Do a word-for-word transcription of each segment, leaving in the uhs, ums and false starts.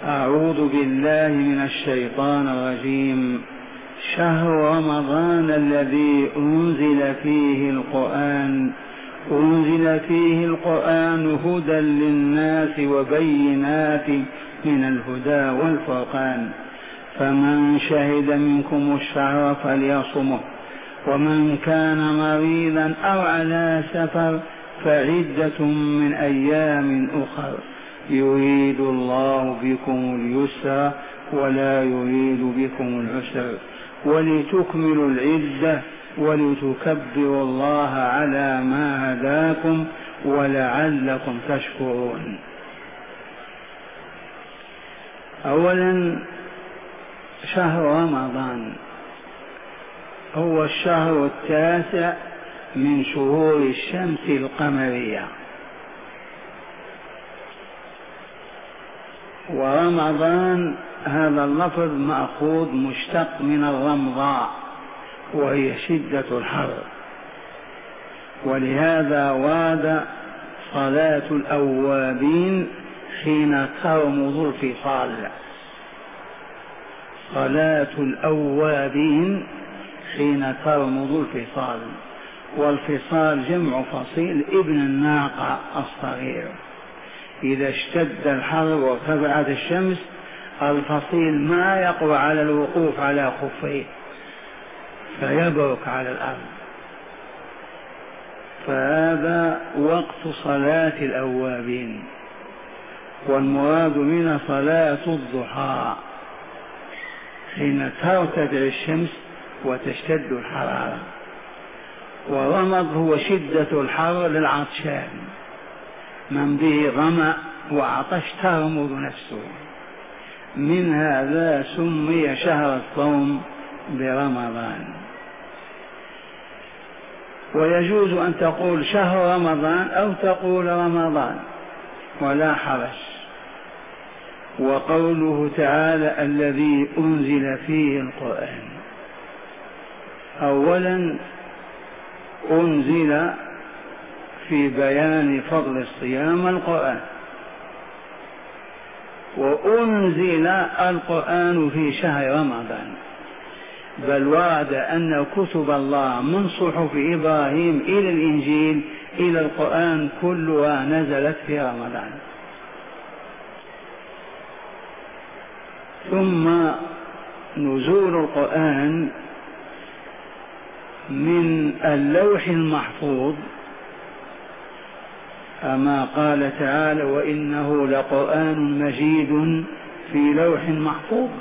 أعوذ بالله من الشيطان الرجيم. شهر رمضان الذي أنزل فيه القرآن أنزل فيه القرآن هدى للناس وبينات من الهدى والفرقان، فمن شهد منكم الشهر فليصمه، ومن كان مريضا أو على سفر فعدة من أيام أخر، يريد الله بكم اليسر ولا يريد بكم العسر، ولتكملوا العدة ولتكبروا الله على ما هداكم ولعلكم تشكرون. أولا، شهر رمضان هو الشهر التاسع من شهور الشمس القمرية، ورمضان هذا اللفظ مأخوذ مشتق من الرمضاء وهي شدة الحر، ولهذا ورد صلاة الأوابين حين ترمض الفصال. صلاة الأوابين حين ترمض الفصال، والفصال جمع فصيل ابن الناقة الصغير. إذا اشتد الحر وارتفعت الشمس الفصيل ما يقوى على الوقوف على خفيه فيبرك على الأرض، فهذا وقت صلاة الأوابين، والمراد من صلاة الضحى حين ترتفع الشمس وتشتد الحرارة. ورمض هو شدة الحر للعطشان، من به ظمأ وعطش ترمض نفسه، من هذا سمي شهر الصوم برمضان. ويجوز أن تقول شهر رمضان أو تقول رمضان ولا حرج. وقوله تعالى الذي أنزل فيه القرآن، أولا أنزل في بيان فضل الصيام القرآن، وأنزل القرآن في شهر رمضان، بل ورد أن كتب الله من صحف إبراهيم إلى الإنجيل إلى القرآن كلها نزلت في رمضان. ثم نزول القرآن من اللوح المحفوظ، أما قال تعالى وإنه لقرآن مجيد في لوح محفوظ،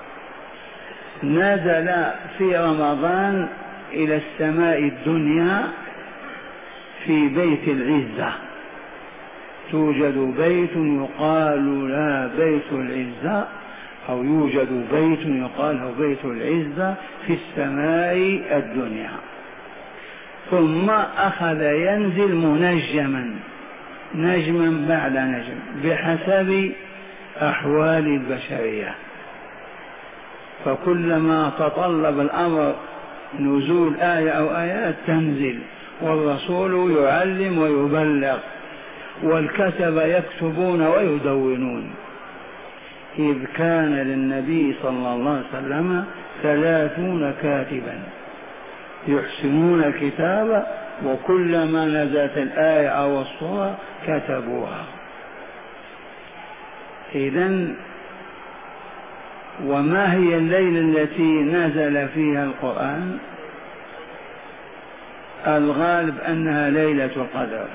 نزل في رمضان إلى السماء الدنيا في بيت العزة. توجد بيت يقال لا بيت العزة، أو يوجد بيت يقال له بيت العزة في السماء الدنيا، ثم أخذ ينزل منجما نجما بعد نجم بحسب أحوال البشرية، فكلما تطلب الأمر نزول آية أو آيات تنزل، والرسول يعلم ويبلغ، والكتبة يكتبون ويدونون، إذ كان للنبي صلى الله عليه وسلم ثلاثون كاتبا يحسنون الكتابة، وكلما نزلت الآية أو الصورة كتبوها. إذن وما هي الليلة التي نزل فيها القرآن؟ الغالب أنها ليلة القدر،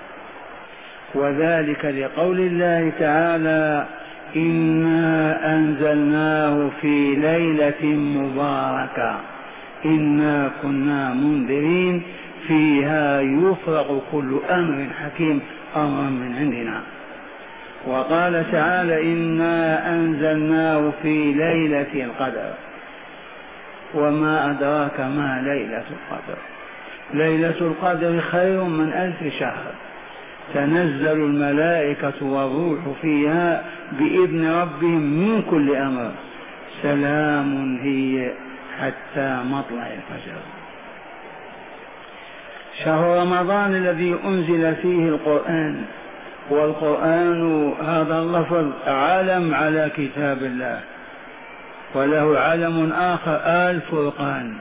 وذلك لقول الله تعالى إنا أنزلناه في ليلة مباركة إنا كنا منذرين فيها يفرق كل أمر حكيم أمرا من عندنا. وقال تعالى إنا أنزلناه في ليلة القدر، وما أدراك ما ليلة القدر؟ ليلة القدر خير من ألف شهر، تنزل الملائكة والروح فيها بإذن ربهم من كل أمر، سلام هي حتى مطلع الفجر. شهر رمضان الذي أنزل فيه القرآن والقرآن هذا اللفظ علم على كتاب الله، وله علم آخر الفرقان.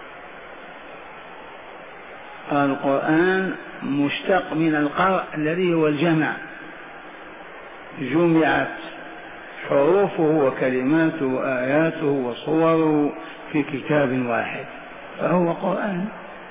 القرآن مشتق من القرء الذي هو الجمع، جمعت حروفه وكلماته وآياته وصوره في كتاب واحد فهو قرآن.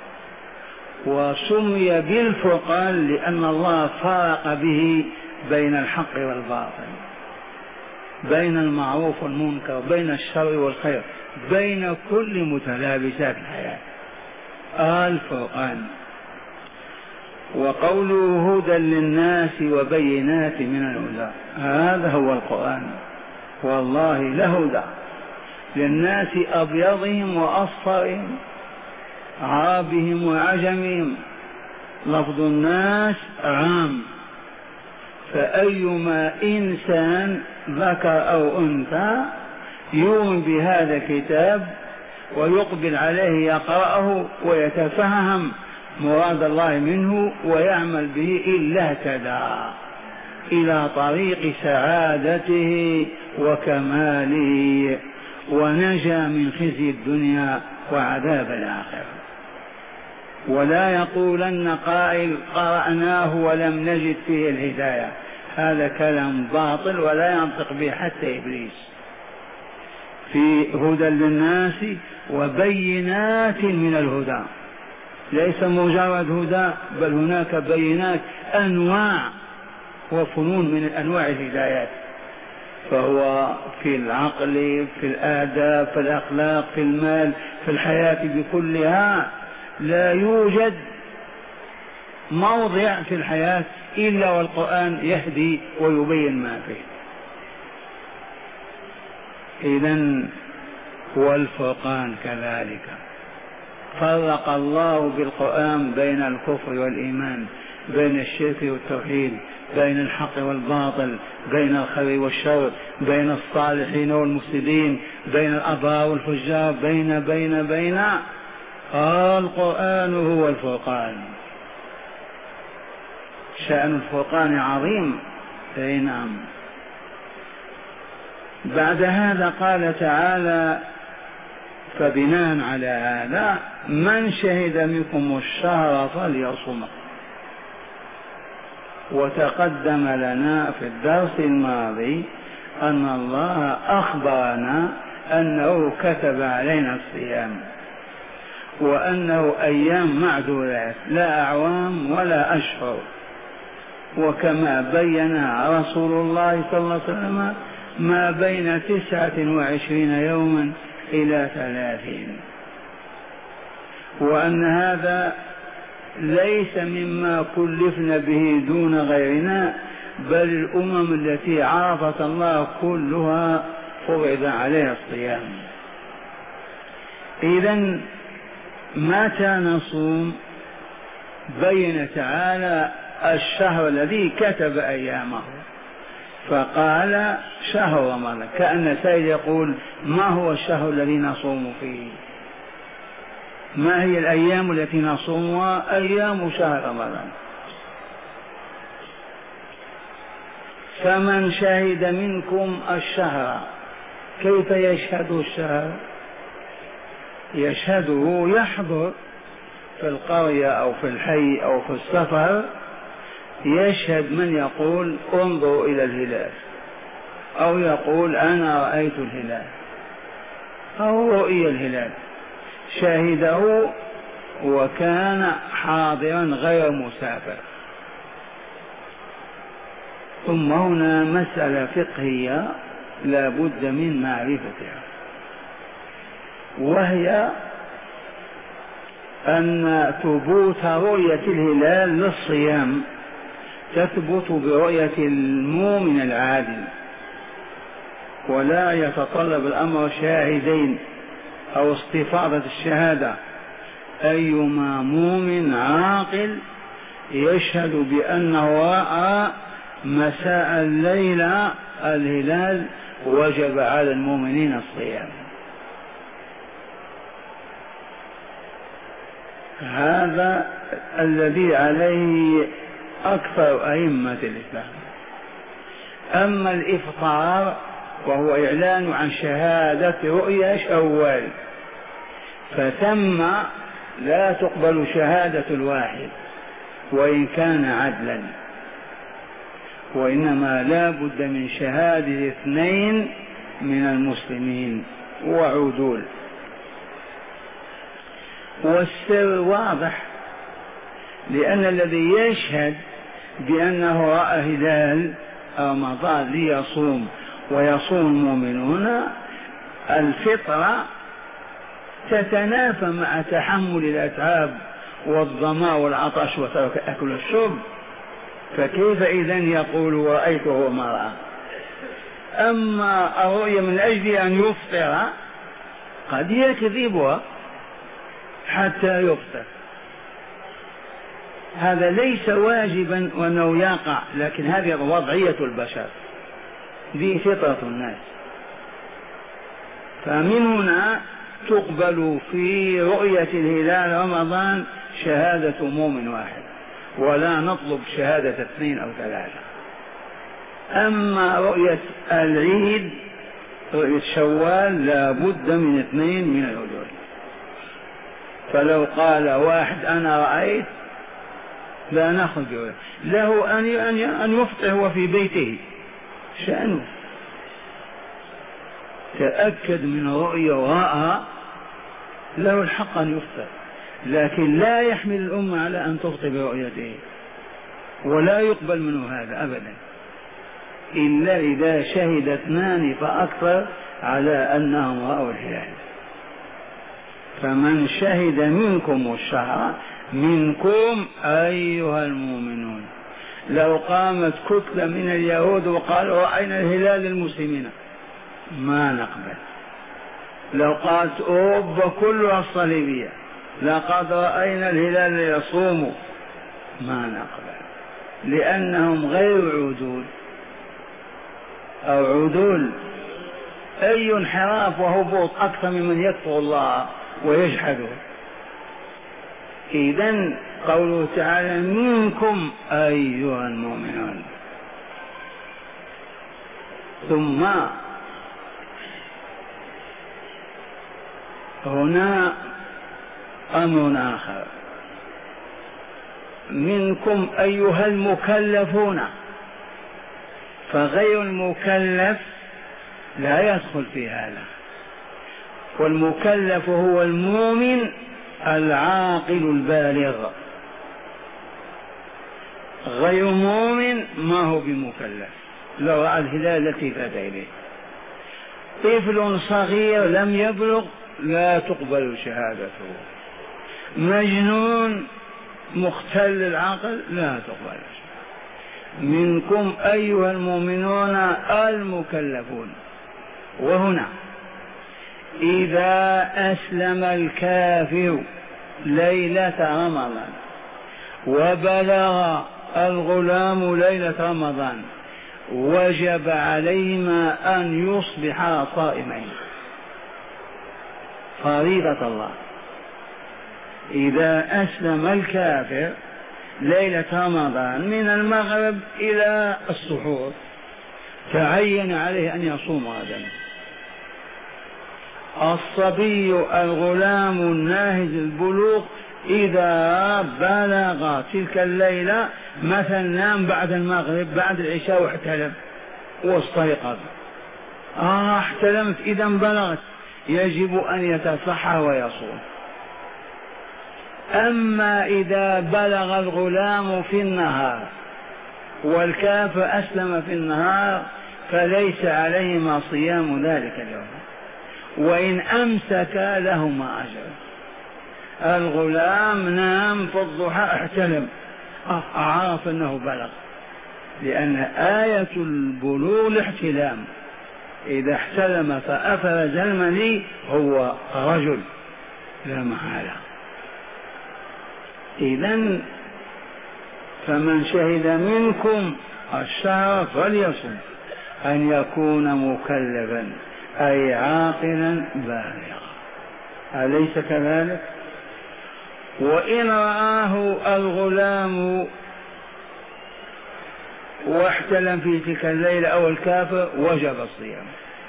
وسمي بالفرقان لأن الله فرق به بين الحق والباطل، بين المعروف والمنكر، بين الشر والخير، بين كل متلابسات الحياة. الفرقان. وقوله هدى للناس وبينات من الهدى، هذا هو القرآن. والله لهدى للناس، أبيضهم وأصفرهم، عربهم وعجمهم. لفظ الناس عام، فأيما إنسان ذكر أو أنثى يؤمن بهذا الكتاب ويقبل عليه يقرأه ويتفهم مراد الله منه ويعمل به إلا اهتدى إلى طريق سعادته وكماله ونجا من خزي الدنيا وعذاب الآخرة. ولا يقولن قائل قرأناه ولم نجد فيه الهداية، هذا كلام باطل ولا ينطق به حتى إبليس. في هدى للناس وبينات من الهدى، ليس مجرد هدى بل هناك بينات، أنواع وفنون من أنواع الهدايات. فهو في العقل، في الآداب، في الأخلاق، في المال، في الحياة بكلها. لا يوجد موضع في الحياة إلا والقرآن يهدي ويبين ما فيه. إذن والفرقان كذلك، فرق الله بالقرآن بين الكفر والإيمان، بين الشرك والتوحيد، بين الحق والباطل، بين الخير والشر، بين الصالحين والمفسدين، بين الأبرار والفجار، بين بين بين القرآن هو الفرقان. شأن الفرقان عظيم. أي نعم. بعد هذا قال تعالى: فبناء على هذا من شهد منكم الشهر فليصمه. وتقدم لنا في الدرس الماضي أن الله أخبرنا أنه كتب علينا الصيام، وأنه أيام معدودات لا أعوام ولا أشهر، وكما بينا رسول الله صلى الله عليه وسلم ما بين تسعة وعشرين يوما إلى ثلاثين، وأن هذا ليس مما كلفنا به دون غيرنا، بل الأمم التي عرفت الله كلها فرض عليها الصيام. إذن متى نصوم؟ بين تعالى الشهر الذي كتب أيامه، فقال شهر رمضان، كأن سيد يقول: ما هو الشهر الذي نصوم فيه؟ ما هي الأيام التي نصومها؟ أيام شهر رمضان. فمن شهد منكم الشهر، كيف يشهد الشهر؟ يشهده يحضر في القرية أو في الحي أو في السفر، يشهد من يقول: انظروا إلى الهلال، أو يقول: أنا رأيت الهلال، أو رؤي الهلال. شاهده وكان حاضرا غير مسافر. ثم هنا مسألة فقهية لا بد من معرفتها، وهي أن ثبوت رؤية الهلال للصيام تثبت برؤية المؤمن العادل، ولا يتطلب الأمر شاهدين أو استفاضة الشهادة. أيما مؤمن عاقل يشهد بأنه رأى مساء الليلة الهلال وجب على المؤمنين الصيام. هذا الذي عليه أكثر أئمة الإسلام. أما الإفطار وهو إعلان عن شهادة رؤيا شوال، فثم لا تقبل شهادة الواحد وإن كان عدلا، وإنما لا بد من شهادة اثنين من المسلمين وعدول. والسر واضح، لأن الذي يشهد بأنه رأى هلال رمضان ليصوم ويصوم المؤمنون، الفطرة تتنافى مع تحمل الأتعاب والظمأ والعطش وترك أكل الشرب، فكيف إذن يقول رأيته وما رأى؟ أما الرؤيا من أجل أن يفطر قد يكذبها حتى يفطر، هذا ليس واجبا وأنه يقع، لكن هذه وضعية البشر، دي فطرة الناس. فمن هنا تقبل في رؤية الهلال رمضان شهادة مؤمن واحد، ولا نطلب شهادة اثنين أو ثلاثة. أما رؤية العيد رؤية شوال لا بد من اثنين من العدول. فلو قال واحد أنا رأيت لا نأخذ برؤية، له أن يفطر هو في بيته شأنه، تأكد من رؤية ورأى له الحق أن يفطر، لكن لا يحمل الأمة على أن تفطر برؤيته، ولا يقبل منه هذا أبدا إلا إذا شهد اثنان فأكثر على أنهم رأوا الهلال. فمن شهد منكم الشهر منكم أيها المؤمنون. لو قامت كتلة من اليهود وقالوا رأينا الهلال للمسلمين ما نقبل. لو قالت أوروبا كلها الصليبية لقد رأينا الهلال ليصوموا ما نقبل، لأنهم غير عدول أو عدول. أي انحراف وهبوط أكثر ممن يكفر الله ويجحده. إذن قوله تعالى منكم أيها المؤمنون. ثم هنا أمر آخر، منكم أيها المكلفون، فغير المكلف لا يدخل في هذا، والمكلف هو المؤمن العاقل البالغ، غير مؤمن ما هو بمكلف لو رأى الهلال التي فات إليه. طفل صغير لم يبلغ لا تقبل شهادته، مجنون مختل العقل لا تقبل. منكم أيها المؤمنون المكلفون. وهنا إذا أسلم الكافر ليلة رمضان وبلغ الغلام ليلة رمضان وجب عليهما أن يصبحا صائمين، فريضة الله. إذا أسلم الكافر ليلة رمضان من المغرب إلى السحور تعين عليه أن يصوم غدا. الصبي الغلام الناهز البلوغ إذا بلغ تلك الليلة مثلا نام بعد المغرب بعد العشاء واحتلم واستيقظ، آه احتلمت إذا بلغت، يجب أن يتصحى ويصوم. أما إذا بلغ الغلام في النهار والكافر أسلم في النهار فليس عليهما صيام ذلك اليوم، وإن أمسك لهما أجر. الغلام نام في الضحى احتلم، عرف أنه بلغ، لأن آية البلوغ الاحتلام، إذا احتلم فأفرز المني هو رجل لا محالة. إذن فمن شهد منكم الشهر فليصم، أن يكون مكلفا أي عاقلا بالغا، أليس كذلك؟ وإن رآه الغلام واحتلم في تلك الليلة أو الكافر وجب الصيام.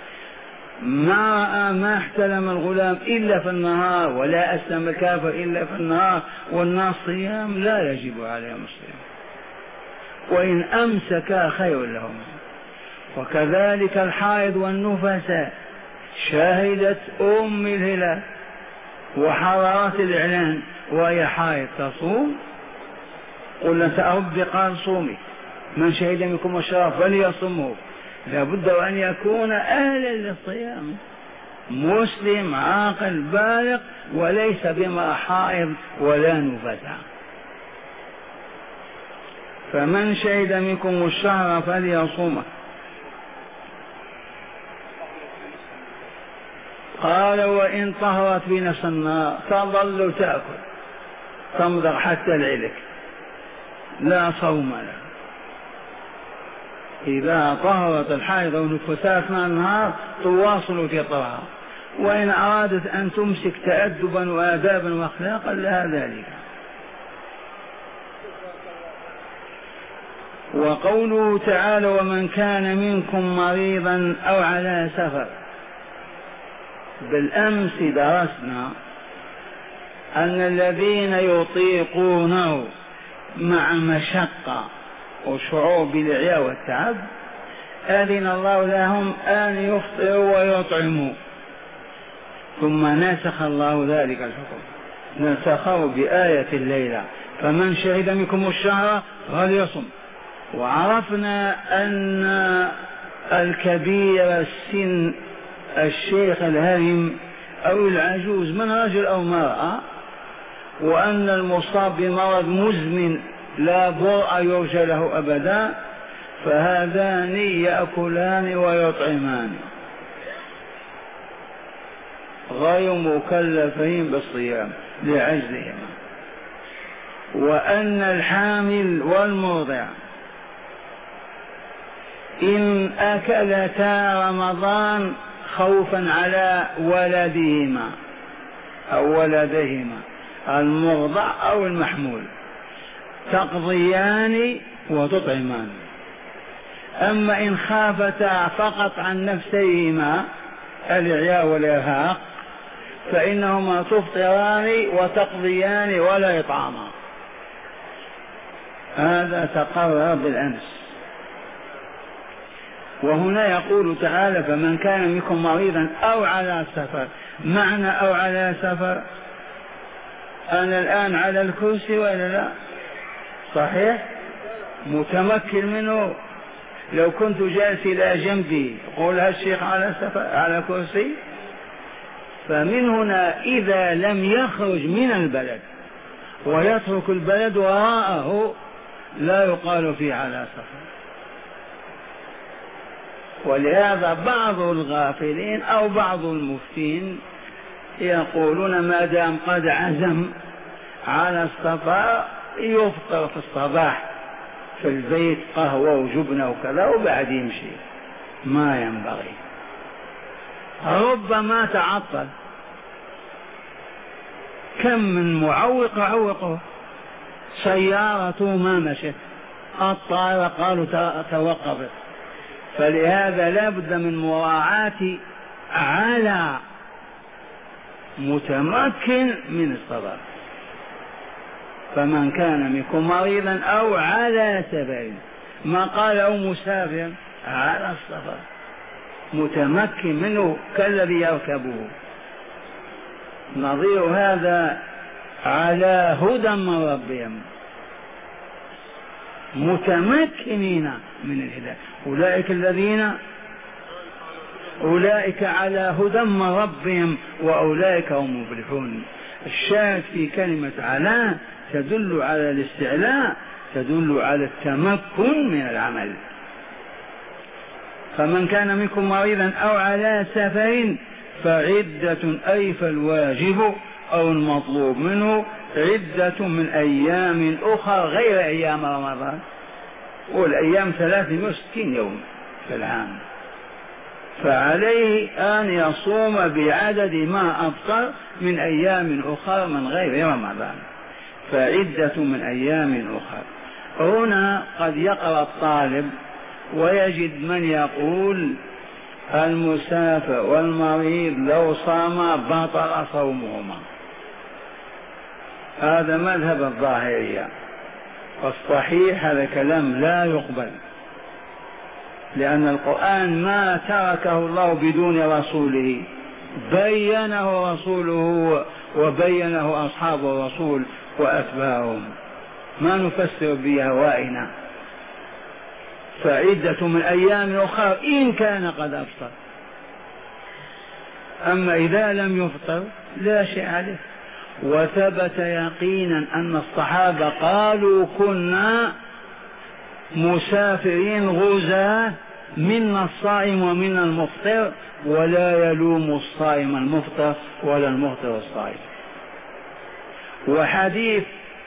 ما ما احتلم الغلام إلا في النهار ولا أسلم الكافر إلا في النهار والناس صيام لا يجب عليهم الصيام، وإن أمسكا خير لهم. وكذلك الحائض والنفساء، شهدت أم الهلال وحضرت الإعلان وهي حائض تصوم، قلنا سأرد قال صومي، من شهد منكم الشهر فليصمه، لابد أن يكون أهلا للصيام، مسلم عاقل بالغ وليس بما حائض ولا نفساء. فمن شهد منكم الشهر فليصومه. قال وإن طهرت بنفس النار تظل تأكل تمضغ حتى العلك لا صوم له. إذا طهرت الحائض والنفساء أثناء النهار تواصل فطرها، وإن أرادت أن تمسك تأدبا وآدابا وأخلاقا لها ذلك. وقوله تعالى ومن كان منكم مريضا أو على سفر، بالأمس درسنا أن الذين يطيقونه مع مشقة وشعور بالإعياء والتعب أذن الله لهم أن يفطروا ويطعموا، ثم نسخ الله ذلك الحكم، نسخه بآية الليلة فمن شهد منكم الشهر فليصم. وعرفنا أن الكبير السن الشيخ الهرم أو العجوز من رجل أو مرأة، وأن المصاب بمرض مزمن لا برأ يرجى له أبدا، فهذان يأكلان ويطعمان غير مكلفين بالصيام لعجزهما. وأن الحامل والمرضع إن أكلتا رمضان خوفا على ولدهما أو ولدهما المرضع أو المحمول تقضيان وتطعمان. أما إن خافتا فقط عن نفسيهما الإعياء والإرهاق فإنهما تفطران وتقضيان ولا إطعاما. هذا تقرر بالأمس. وهنا يقول تعالى فمن كان منكم مريضا أو على سفر. معنى أو على سفر، أنا الآن على الكرسي ولا لا؟ صحيح؟ متمكن منه. لو كنت جالس إلى جنبي يقول هالشيخ على سفر على كرسي. فمن هنا إذا لم يخرج من البلد ويترك البلد وراءه لا يقال فيه على سفر. ولهذا بعض الغافلين أو بعض المفتين يقولون ما دام قد عزم على السفر يفطر في الصباح في البيت قهوة وجبنة وكذا وبعد يمشي. ما ينبغي، ربما تعطل. كم من معوق عوقه، سيارته ما مشت، الطائرة قالوا توقفت. فلهذا لا بد من مراعاة على متمكن من الصبر. فمن كان منكم مريضا أو على سفر، ما قال أو مسافر، على السفر متمكن منه كالذي يركبه. نظير هذا على هدى من ربهم متمكنين من الهداية. أولئك الذين أولئك على هدى من ربهم وأولئك هم المفلحون. الشاهد في كلمة على تدل على الاستعلاء، تدل على التمكن من العمل. فمن كان منكم مريضا أو على سفر فعدة، أي فالواجب أو المطلوب منه عدة من أيام أخرى غير أيام رمضان. والأيام ثلاثمائة وستين يوم في العام، فعليه أن يصوم بعدد ما أفطر من أيام أخرى من غير رمضان. فعدة من أيام أخرى. هنا قد يقرأ الطالب ويجد من يقول المسافر والمريض لو صام بطل صومهما، هذا مذهب الظاهرية، والصحيح هذا كلام لا يقبل، لأن القرآن ما تركه الله بدون رسوله، بينه رسوله وبينه أصحاب الرسول وأتباعهم، ما نفسر بأهوائنا. فعدة من أيام أخرى إن كان قد أفطر، أما إذا لم يفطر لا شيء عليه. وثبت يقينا أن الصحابة قالوا كنا مسافرين غزاة، منا الصائم ومنا المفطر، ولا يلوم الصائم المفطر ولا المفطر الصائم. وحديث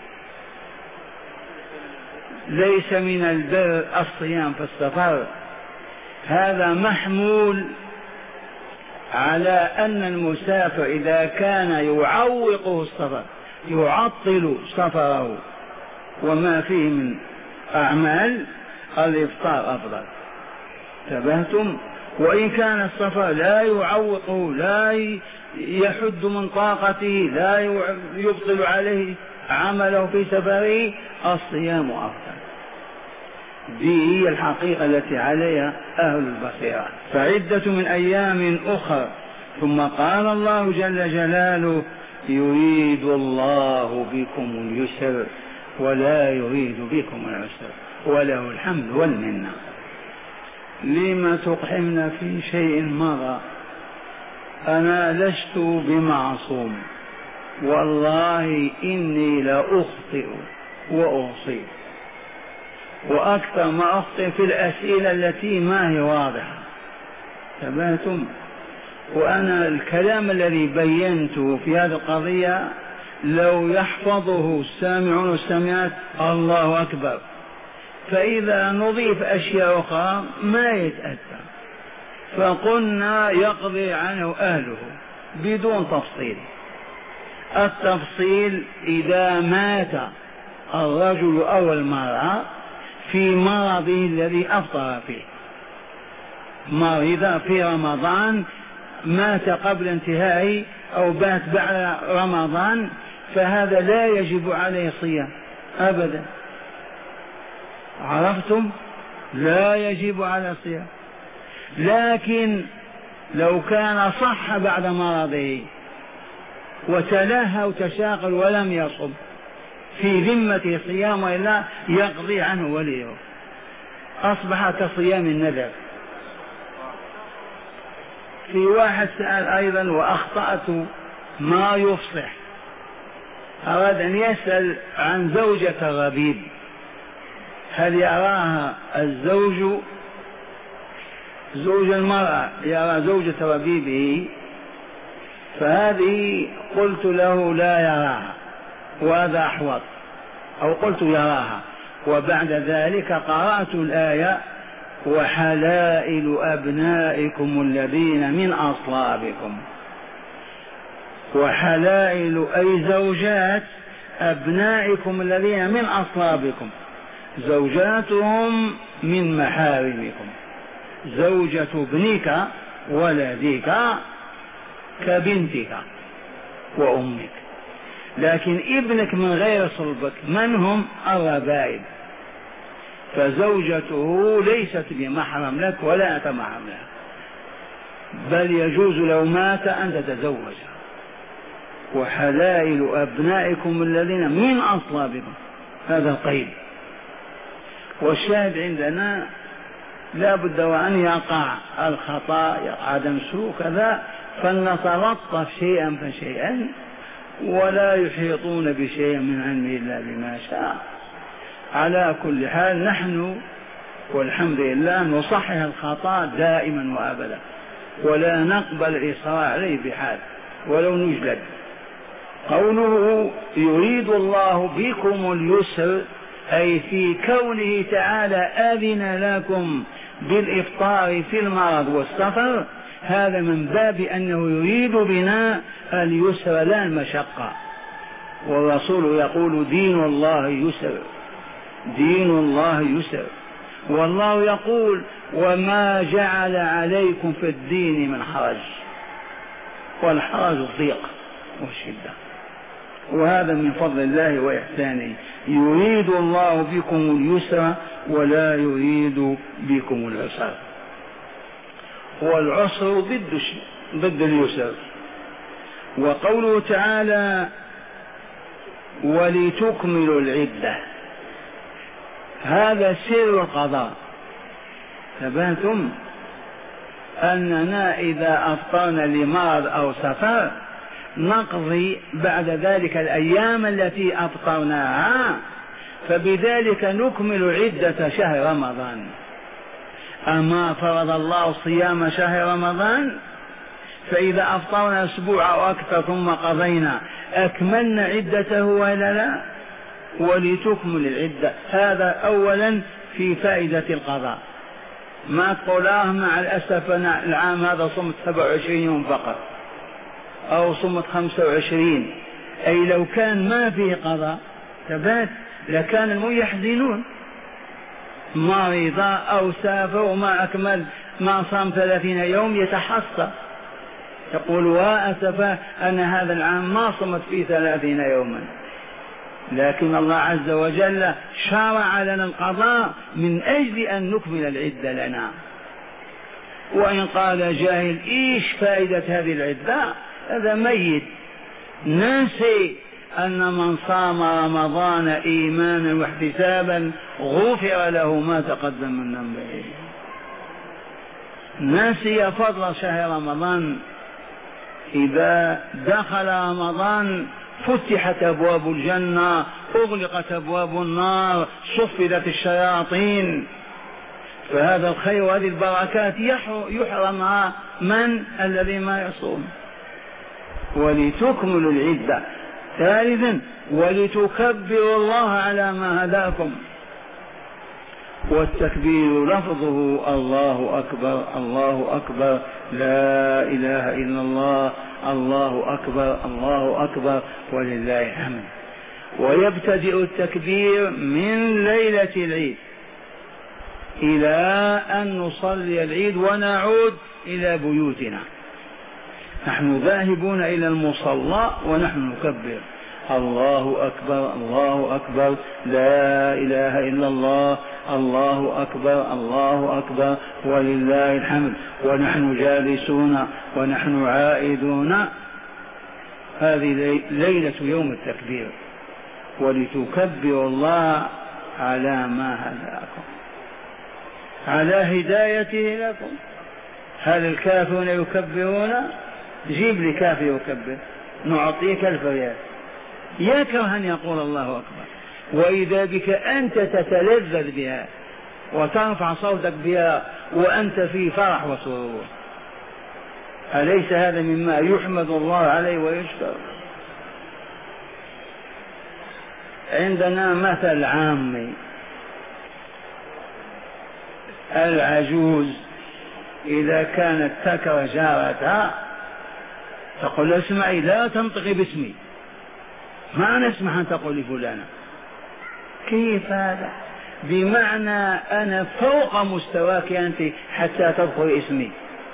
ليس من البر الصيام في السفر، هذا محمول على أن المسافر إذا كان يعوقه السفر يعطل سفره وما فيه من أعمال الإفطار أفضل. انتبهتم؟ وإن كان السفر لا يعوقه، لا يحد من طاقته، لا يبطل عليه عمله في سفره، الصيام أفضل. دي هي الحقيقة التي عليها أهل البصيرة. فعدة من أيام أخرى. ثم قال الله جل جلاله يريد الله بكم اليسر ولا يريد بكم العسر وله الحمد والمنة. لما تقحمن في شيء مضى؟ أنا لست بمعصوم، والله إني لأخطئ وأصيب، وأكثر ما أخطئ في الأسئلة التي ما هي واضحة. تبهتم؟ وأنا الكلام الذي بينته في هذه القضية لو يحفظه السامعون والسامعات الله أكبر، فإذا نضيف أشياء أخرى ما يتأثر. فقلنا يقضي عنه أهله بدون تفصيل. التفصيل إذا مات الرجل أو المرأة في مرضه الذي أفطر فيه، مريض في رمضان مات قبل انتهائه أو بات بعد رمضان، فهذا لا يجب عليه صيام أبدا. عرفتم؟ لا يجب على صيام. لكن لو كان صح بعد مرضه وتلهى وتشاغل ولم يصب في ذمته صيام وإلا يقضي عنه وليه، أصبح كصيام النذر. في واحد سأل أيضا وأخطأت ما يفصح، أراد أن يسأل عن زوجة الربيب، هل يراها الزوج زوج المرأة يرى زوجة ربيبه؟ فهذه قلت له لا يراها، وهذا أحوط، أو قلت يراها. وبعد ذلك قرأت الآية وحلائل أبنائكم الذين من أصلابكم، وحلائل أي زوجات أبنائكم الذين من أصلابكم، زوجاتهم من محارمكم. زوجة ابنك ولدك كبنتك وأمك، لكن ابنك من غير صلبك من هم؟ الربائب. فزوجته ليست بمحرم لك ولا أنت محرم لها، بل يجوز لو مات أن تتزوجها. وحلائل أبنائكم الذين من أصلابكم، هذا القيد. والشاهد عندنا لا بد وأن يقع الخطأ، عدم سوء كذا، فلنتلطف شيئا فشيئا، ولا يحيطون بشيء من علمه إلا بما شاء. على كل حال نحن والحمد لله نصحح الخطأ دائما وأبدا، ولا نقبل الإصرار عليه بحال ولو نجلد. قوله يريد الله بكم اليسر، أي في كونه تعالى آذن لكم بالإفطار في المرض والسفر، هذا من باب أنه يريد بنا اليسر لا المشقة. والرسول يقول دين الله يسر، دين الله يسر، والله يقول وما جعل عليكم في الدين من حرج، والحرج الضيق والشدة، وهذا من فضل الله وإحسانه، يريد الله بكم اليسر ولا يريد بكم العسر، والعسر ضد ضد اليسر. وقوله تعالى ولتكملوا العدة، هذا سر القضاء. تبهتم أننا إذا أفطرنا لمرض أو سفر نقضي بعد ذلك الأيام التي أفطرناها، فبذلك نكمل عدة شهر رمضان. أما فرض الله صيام شهر رمضان، فإذا أفطرنا أسبوع أو أكثر ثم قضينا أكملنا عدته ولا لا؟ ولتكمل العدة، هذا أولا في فائدة القضاء. ما تقول آه مع الأسف أنا العام هذا صمت سبعة وعشرين يوم فقط أو صمت خمسة وعشرين، أي لو كان ما فيه قضاء ثبات لكان المؤمنون يحزنون، مريض أو سافر وما أكمل ما صام ثلاثين يوم يتحسر، يقول وأسف أنا هذا العام ما صمت فيه ثلاثين يوما. لكن الله عز وجل شرع لنا القضاء من أجل أن نكمل العدة لنا. وإن قال جاهل إيش فائدة هذه العدة؟ هذا ميت ناسي أن من صام رمضان إيمانا واحتسابا غفر له ما تقدم من ذنبه، ناسي فضل شهر رمضان. إذا دخل رمضان فتحت أبواب الجنة، أغلقت أبواب النار، صفدت الشياطين، فهذا الخير وهذه البركات يحرمها من الذي ما يصوم. ولتكملوا العدة. ثالثا ولتكبروا الله على ما هداكم، والتكبير لفظه الله أكبر الله أكبر لا إله إلا الله الله أكبر الله أكبر ولله الحمد. ويبتدئ التكبير من ليلة العيد إلى أن نصلي العيد ونعود إلى بيوتنا. نحن ذاهبون إلى المصلى ونحن نكبر الله أكبر الله أكبر لا إله إلا الله الله أكبر الله أكبر ولله الحمد، ونحن جالسون ونحن عائدون. هذه ليلة يوم التكبير. ولتكبروا الله على ما هداكم، على هدايته لكم. هل الكافرون يكبرون؟ جيب لي كافر يكبر نعطيك ألف ريال. يكره أن يقول الله أكبر، وإذا بك أنت تتلذذ بها وترفع صوتك بها وأنت في فرح وسرور. أليس هذا مما يحمد الله عليه ويشكر؟ عندنا مثل عامي، العجوز إذا كانت تكره جارتها تقول اسمعي لا تنطقي باسمي، ما نسمح أن تقولي فلانة. كيف هذا؟ بمعنى أنا فوق مستواك أنت حتى تذكر اسمي.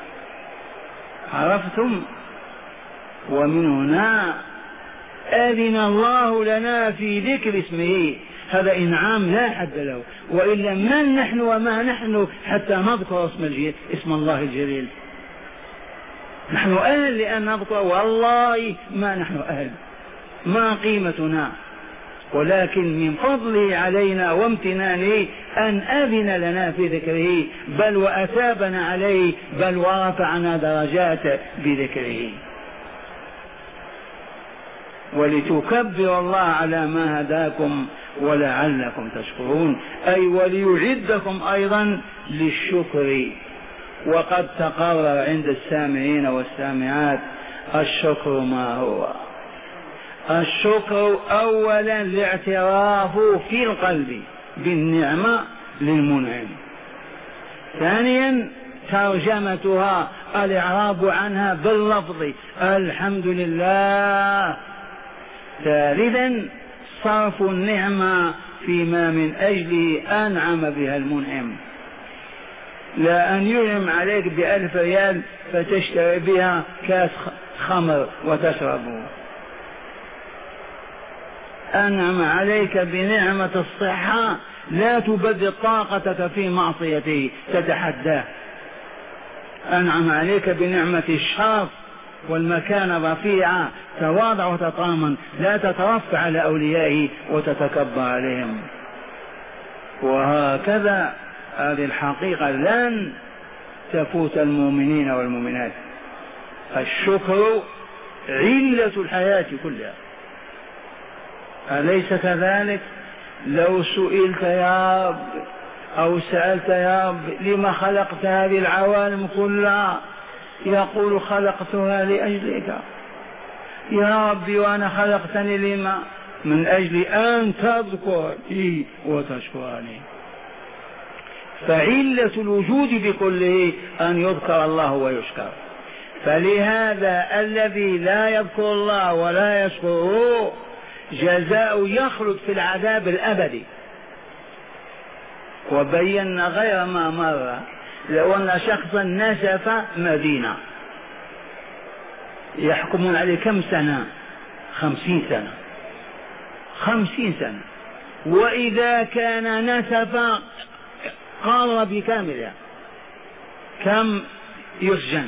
عرفتم؟ ومن هنا أذن الله لنا في ذكر اسمه، هذا إنعام لا حد له، وإلا من نحن وما نحن حتى نذكر اسم الجليل اسم الله الجليل. نحن أهل لأن نذكر، والله ما نحن أهل، ما قيمتنا، ولكن من فضله علينا وامتنانه أن أذن لنا في ذكره، بل وأثابنا عليه، بل ورفعنا درجات بذكره. ولتكبروا الله على ما هداكم ولعلكم تشكرون، أي وليعدكم أيضا للشكر. وقد تقرر عند السامعين والسامعات الشكر ما هو. الشكر أولا الاعتراف في القلب بالنعمة للمنعم، ثانيا ترجمتها الإعراب عنها باللفظ الحمد لله، ثالثا صرف النعمة فيما من أجله أنعم بها المنعم، لا أن ينعم عليك بألف ريال فتشتري بها كاس خمر وتشربه. أنعم عليك بنعمة الصحة لا تبذل طاقتك في معصيته تتحداه. أنعم عليك بنعمة الشرف والمكانة رفيعة تواضع وتطامن، لا تترفع على أوليائه وتتكبر عليهم. وهكذا هذه الحقيقة لن تفوت المؤمنين والمؤمنات. الشكر علة الحياة كلها، أليس كذلك؟ لو سئلت يا رب أو سألت يا رب لما خلقت هذه العوالم كلها، يقول خلقتها لأجلك. يا ربي وأنا خلقتني لما؟ من أجل أن تذكرني وتشكرني. فعلة الوجود بكله أن يذكر الله ويشكر. فلهذا الذي لا يذكر الله ولا يشكره جزاء يخلد في العذاب الأبدي. وبينا غير ما مر لو أن شخصا نسف مدينة يحكمون عليه كم سنة؟ خمسين سنة. خمسين سنة. وإذا كان نسف قار بكاملها كم يسجن؟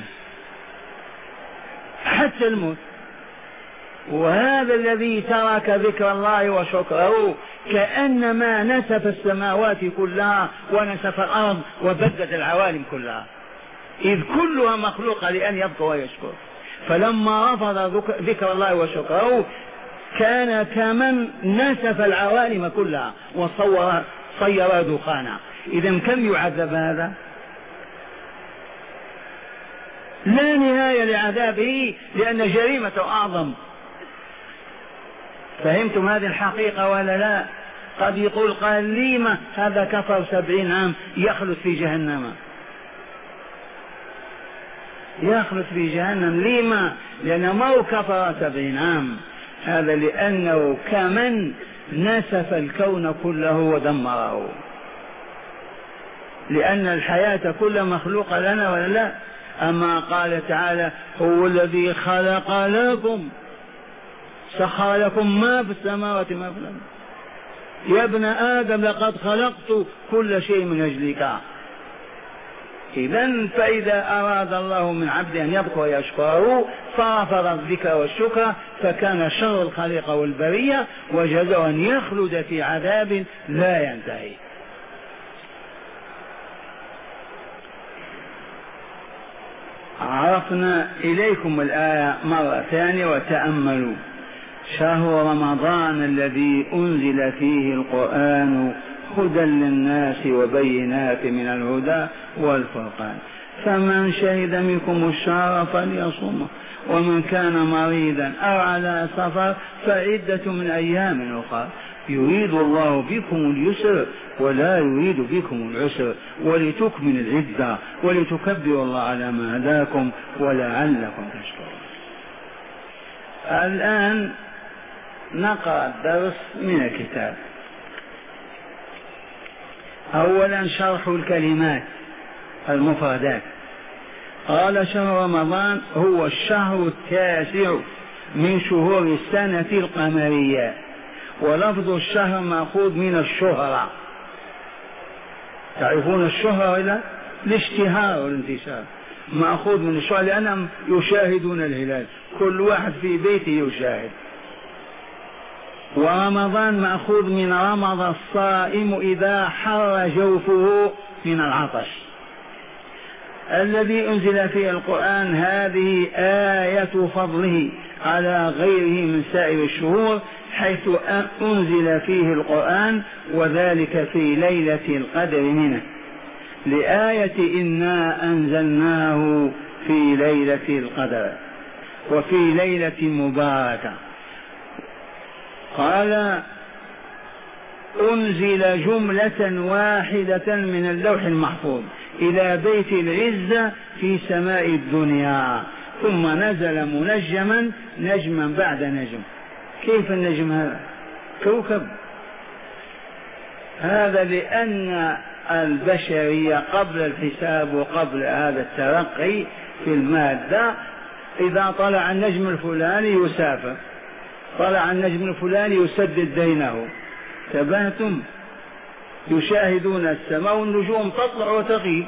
حتى الموت. وهذا الذي ترك ذكر الله وشكره كأنما نسف السماوات كلها ونسف الأرض وبدت العوالم كلها، إذ كلها مخلوقة لأن يذكر ويشكر. فلما رفض ذكر الله وشكره كان كمن نسف العوالم كلها وصور صير دخانا. إذا كم يعذب هذا؟ لا نهاية لعذابه لأن جريمته أعظم. فهمتم هذه الحقيقة ولا لا؟ قد يقول قال ليما هذا كفر سبعين عام يخلد في جهنم، يخلد في جهنم ليما؟ لأنه ما هو كفر سبعين عام، هذا لأنه كمن نسف الكون كله ودمره. لأن الحياة كلها مخلوقة لنا ولا لا؟ أما قال تعالى هو الذي خلق لكم سخر لكم ما في السماوات ما في الأرض. يا ابن آدم لقد خلقت كل شيء من أجلك. إذن فإذا أراد الله من عبد أن يذكر ويشكره فرفض الذكر والشكر فكان شر الخليقة والبرية وجزاء أن يخلد في عذاب لا ينتهي. عرفنا إليكم الآية مرة ثانية وتأملوا. شهر رمضان الذي أنزل فيه القرآن هدى للناس وبينات من الهدى والفرقان، فمن شهد منكم الشهر فليصومه ومن كان مريضا أو على سفر فعدة من أيام أخرى يريد الله بكم اليسر ولا يريد بكم العسر ولتكملوا العدة ولتكبروا الله على ما هداكم ولعلكم تشكرون. الآن نقرأ الدرس من الكتاب. أولا شرح الكلمات المفردات. قال شهر رمضان هو الشهر التاسع من شهور السنة القمرية، ولفظ الشهر مأخوذ من الشهرة. تعرفون الشهرة ولا؟ الاشتهار والانتشار، مأخوذ من الشهرة لأنهم يشاهدون الهلال، كل واحد في بيته يشاهد. ورمضان مأخوذ من رمض الصائم إذا حر جوفه من العطش. الذي أنزل فيه القرآن هذه آية فضله على غيره من سائر الشهور، حيث أنزل فيه القرآن وذلك في ليلة القدر منه، لآية إنا أنزلناه في ليلة القدر وفي ليلة مباركة. قال أنزل جملة واحدة من اللوح المحفوظ إلى بيت العزة في سماء الدنيا، ثم نزل منجما نجما بعد نجم. كيف النجم هذا؟ كوكب. هذا لأن البشرية قبل الحساب وقبل هذا الترقي في المادة، إذا طلع النجم الفلاني يسافر، طلع النجم الفلاني يسدد دينه. تبهتم؟ يشاهدون السماء والنجوم تطلع وتغيب،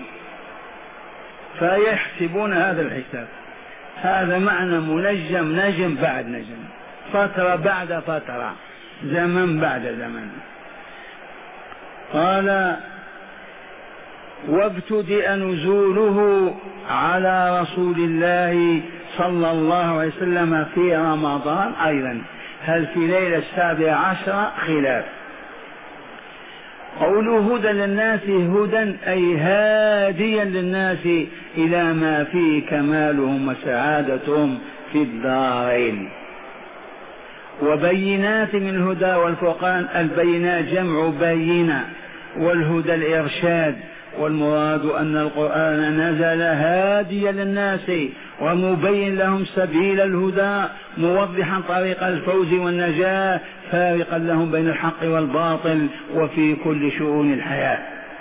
فيحسبون هذا الحساب. هذا معنى منجم، نجم بعد نجم، فترة بعد فترة، زمن بعد زمن. قال وابتدأ نزوله على رسول الله صلى الله عليه وسلم في رمضان أيضا. هل في ليلة السابعة عشر خلاف. قوله هدى للناس، هدى أي هاديا للناس إلى ما فيه كمالهم وسعادتهم في الدارين. وبينات من الهدى والفرقان، البينات جمع بينة، والهدى الإرشاد، والمراد أن القرآن نزل هاديا للناس ومبين لهم سبيل الهدى، موضحا طريق الفوز والنجاة، فارقا لهم بين الحق والباطل وفي كل شؤون الحياة.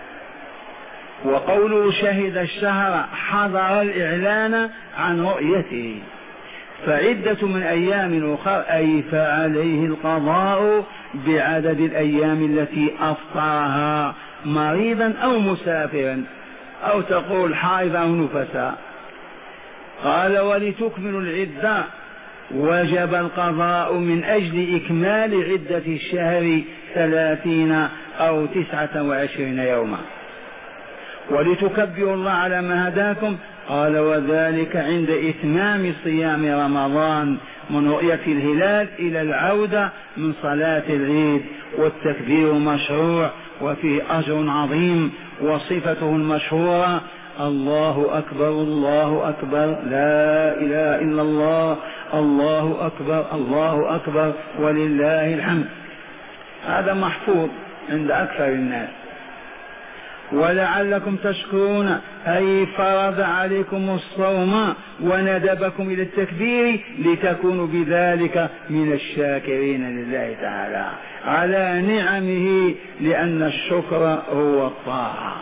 وقوله شهد الشهر حضر الإعلان عن رؤيته، فعدة من أيام أخرى أي فعليه القضاء بعدد الأيام التي أفطرها مريضا أو مسافرا، أو تقول حائضا أو نفسا. قال ولتكملوا العدة، وجب القضاء من أجل إكمال عدة الشهر ثلاثين أو تسعة وعشرين يوما. ولتكبروا الله على ما هداكم، قال وذلك عند إتمام صيام رمضان من رؤية الهلال إلى العودة من صلاة العيد. والتكبير مشروع وفيه أجر عظيم، وصفته المشهورة الله أكبر الله أكبر لا إله إلا الله الله أكبر الله أكبر ولله الحمد. هذا محفوظ عند أكثر الناس. ولعلكم تشكرون أي فرض عليكم الصوم وندبكم إلى التكبير لتكونوا بذلك من الشاكرين لله تعالى على نعمه، لأن الشكر هو الطاعة.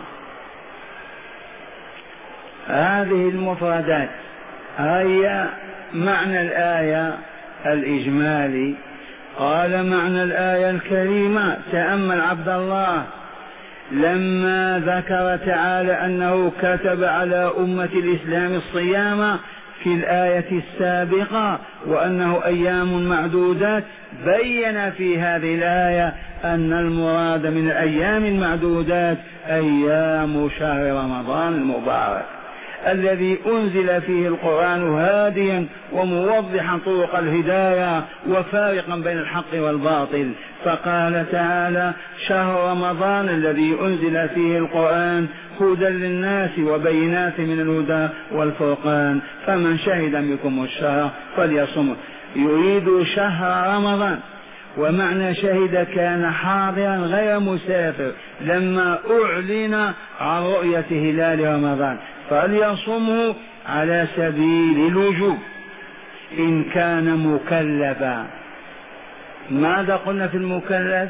هذه المفردات هي معنى الآية الإجمالي. قال معنى الآية الكريمة، تأمل عبد الله لما ذكر تعالى أنه كتب على أمة الإسلام الصيام في الآية السابقة وأنه أيام معدودات، بين في هذه الآية أن المراد من الأيام المعدودات أيام شهر رمضان المبارك الذي أنزل فيه القرآن هاديا وموضحا طرق الهداية وفارقا بين الحق والباطل. فقال تعالى شهر رمضان الذي أنزل فيه القرآن هدى للناس وبينات من الهدى والفرقان، فمن شهد منكم الشهر فليصم. يريد شهر رمضان، ومعنى شهد كان حاضرا غير مسافر لما أعلن عن رؤية هلال رمضان، فليصمه على سبيل الوجوب إن كان مكلفا. ماذا قلنا في المكلف؟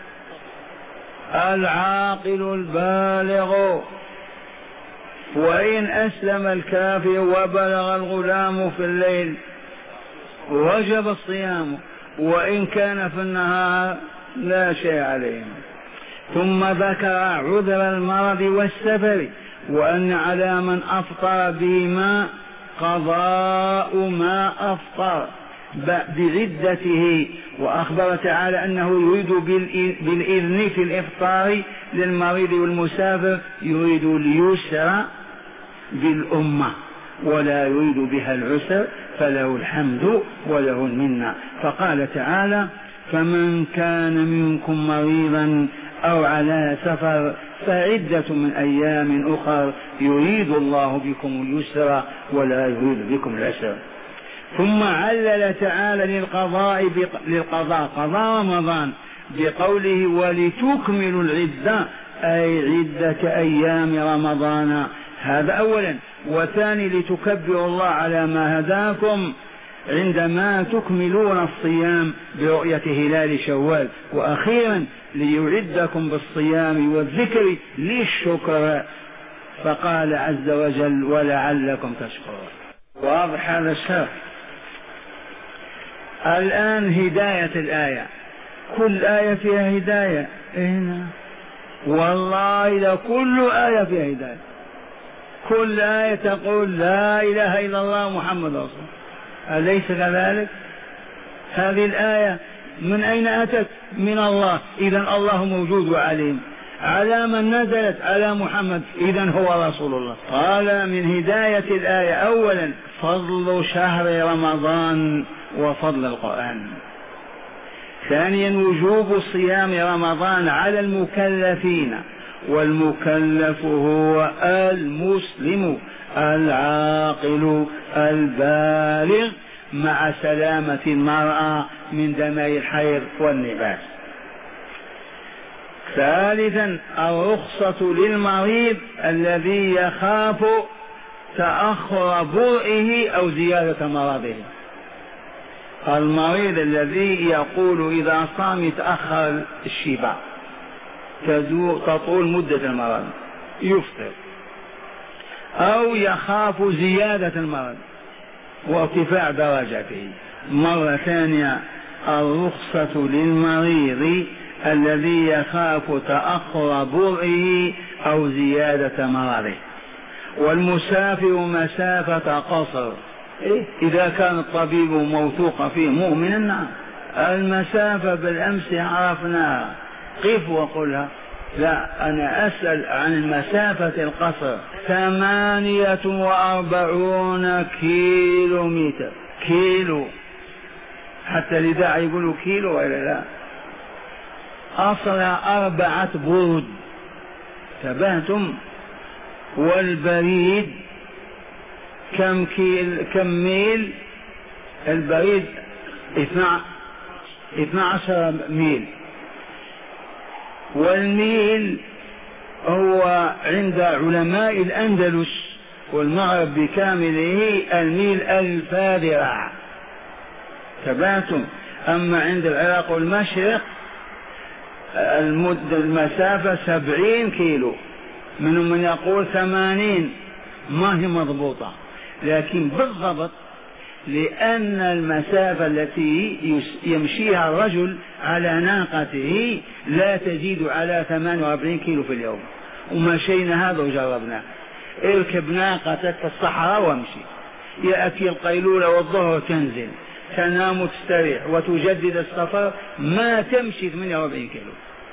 العاقل البالغ. وإن أسلم الكافر وبلغ الغلام في الليل وجب الصيام، وإن كان في النهار لا شيء عليهم. ثم ذكر عذر المرض والسفر، وأن على من أفطر بهما قضاء ما أفطر بعدته. وأخبر تعالى أنه يريد بالإذن في الإفطار للمريض والمسافر، يريد اليسر بالأمة ولا يريد بها العسر، فله الحمد وله المنة. فقال تعالى فمن كان منكم مريضا أو على سفر فعدة من أيام أخر يريد الله بكم اليسر ولا يريد بكم العسر. ثم علل تعالى للقضاء للقضاء قضاء رمضان بقوله ولتكملوا العدة أي عدة أيام رمضان. هذا أولا. وثاني لتكبروا الله على ما هداكم عندما تكملون الصيام برؤية هلال شوال، وأخيرا ليعدكم بالصيام والذكر للشكر، فقال عز وجل ولعلكم تشكرون. واضح هذا الشرح. الآن هداية الآية، كل آية فيها هداية هنا، والله لكل آية فيها هداية، كل آية تقول لا إله إلا الله محمد رسول الله، أليس كذلك؟ هذه الآية من أين أتت؟ من الله، إذن الله موجود وعليم. على من نزلت؟ على محمد، إذن هو رسول الله. قال من هداية الآية أولا فضل شهر رمضان وفضل القرآن. ثانيا وجوب صيام رمضان على المكلفين، والمكلف هو المسلم العاقل البالغ مع سلامة المرأة من دماء الحيض والنفاس. ثالثا الرخصة للمريض الذي يخاف تأخر برئه أو زيادة مرضه. المريض الذي يقول إذا صام يتأخر الشفاء، تطول مدة المرض، يفطر، أو يخاف زيادة المرض وارتفاع درجته. مرة ثانية الرخصة للمريض الذي يخاف تأخر برئه أو زيادة مرضه. والمسافر مسافة قصر، إيه؟ إذا كان الطبيب موثوق فيه مؤمنا نعم. المسافة بالأمس عرفناها، قف وقلها. لا، أنا أسأل عن المسافة القصر، ثمانية وأربعون كيلو متر، كيلو، حتى لذا يقولوا كيلو ولا لا، أصلها أربعة برود، تبهتم. والبريد كم كيل كم ميل؟ البريد اثنا عشر ميل، والميل هو عند علماء الأندلس والمغرب بكامله الميل ألف ذراع، تبعتم. أما عند العراق والمشرق المدة المسافة سبعين كيلو، منهم من يقول ثمانين، ما هي مضبوطة، لكن بالضبط لأن المسافة التي يمشيها الرجل على ناقته لا تزيد على ثمانية وأربعين كيلو في اليوم. ومشينا هذا وجربناه، اركب ناقتك في الصحراء وامشي، يأتي القيلولة والظهر تنزل، تنام وتستريح وتجدد السفر، ما تمشي ثمانية وأربعين كيلو.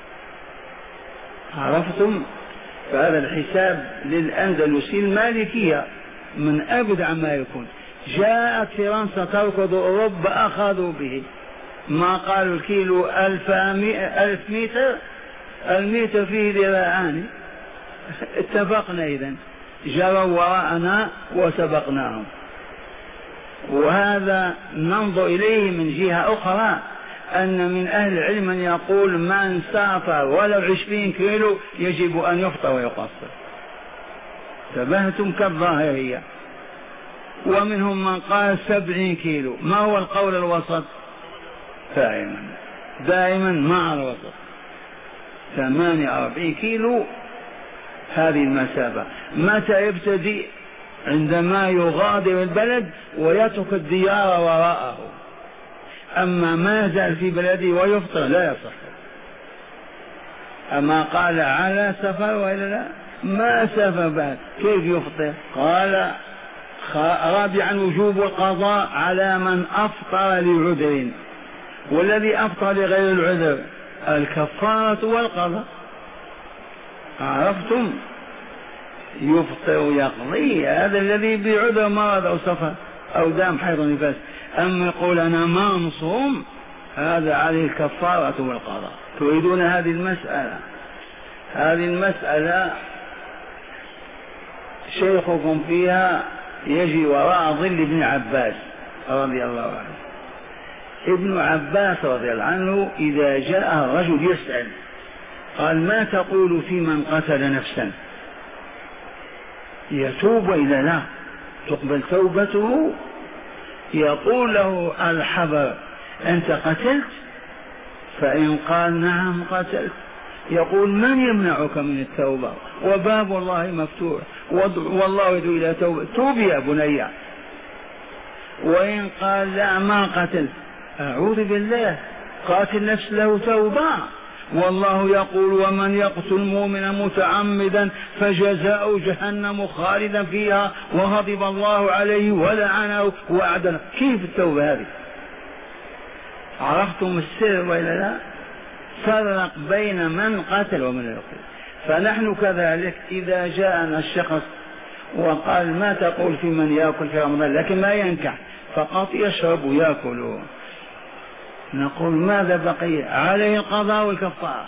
عرفتم؟ فهذا الحساب للأندلسي المالكية من أبدع ما يكون. جاءت فرنسا تركض أوروبا أخذوا به، ما قالوا الكيلو ألف, ألف متر، المتر فيه ذراعان. اتفقنا إذن، جروا وراءنا وسبقناهم. وهذا ننظر إليه من جهة أخرى، أن من أهل العلم من يقول من سافر ولو عشرين كيلو يجب أن يفطر ويقصر. تبهتم كالظاهرية. ومنهم من قال سبعين كيلو. ما هو القول الوسط؟ دائما دائما مع الوسط، ثمانية وأربعين كيلو هذه المسافة. متى يبتدئ؟ عندما يغادر البلد ويترك الديار وراءه. أما ما زال في بلده ويفطر لا يصح. أما قال على سفر وإلا لا، ما سافر بعد كيف يفطر؟ قال رابعا وجوب القضاء على من أفطر لعذر، والذي أفطر لغير العذر الكفارة والقضاء. عرفتم؟ يفطر ويقضي هذا الذي بعذر مرض أو سفر أو دام حيض نفاس. أما يقول أنا ما مصوم هذا عليه الكفارة والقضاء. تريدون هذه المسألة؟ هذه المسألة شيخكم فيها يجي وراء ظل ابن عباس رضي الله عنه. ابن عباس رضي الله عنه إذا جاء الرجل يسأل قال ما تقول في من قتل نفسا؟ يتوب إلى لا تقبل توبته؟ يقول له الحبر أنت قتلت؟ فإن قال نعم قتلت، يقول من يمنعك من التوبة وباب الله مفتوح والله يدعو إلى توبة، توب يا بني. وإن قال لا ما قتلت، أعوذ بالله، قاتل نفس له توبة، والله يقول ومن يقتل مؤمنا متعمدا فجزاؤه جهنم خالدا فيها وغضب الله عليه ولعنه وأعد. كيف التوبة هذه؟ عرفتم السر وإلا لا؟ فرق بين من قتل ومن يقتل. فنحن كذلك إذا جاءنا الشخص وقال ما تقول في من يأكل في رمضان لكن ما ينكح فقط يشرب ويأكل، نقول ماذا بقي عليه؟ القضاء والكفارة.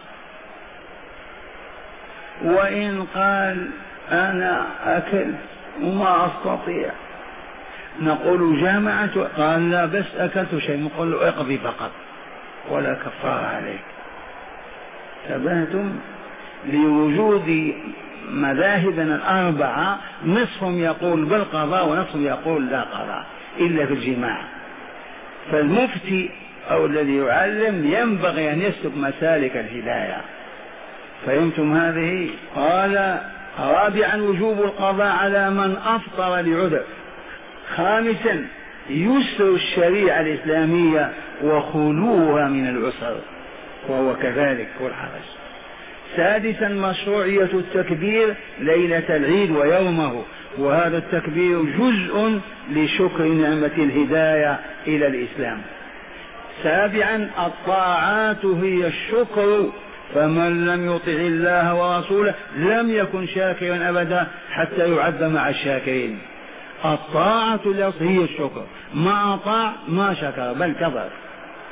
وإن قال أنا أكلت وما أستطيع، نقول جامعة، قال لا بس أكلت شيء، نقول له اقضي فقط ولا كفارة عليك. تبهتم؟ لوجود مذاهبنا الأربعة نصفهم يقول بالقضاء ونصفهم يقول لا قضاء إلا في الجماع. فالمفتي أو الذي يعلم ينبغي أن يسلك مسالك الهداية. فهمتم هذه؟ قال رابعا وجوب القضاء على من أفطر لعذر. خامسا يسر الشريعة الإسلامية وخلوها من العسر وهو كذلك والحرج. سادسا مشروعية التكبير ليلة العيد ويومه، وهذا التكبير جزء لشكر نعمة الهداية إلى الإسلام. سابعا الطاعات هي الشكر، فمن لم يطع الله ورسوله لم يكن شاكرا أبدا حتى يعد مع الشاكرين. الطاعة هي الشكر، ما أطاع ما شكر بل كفر.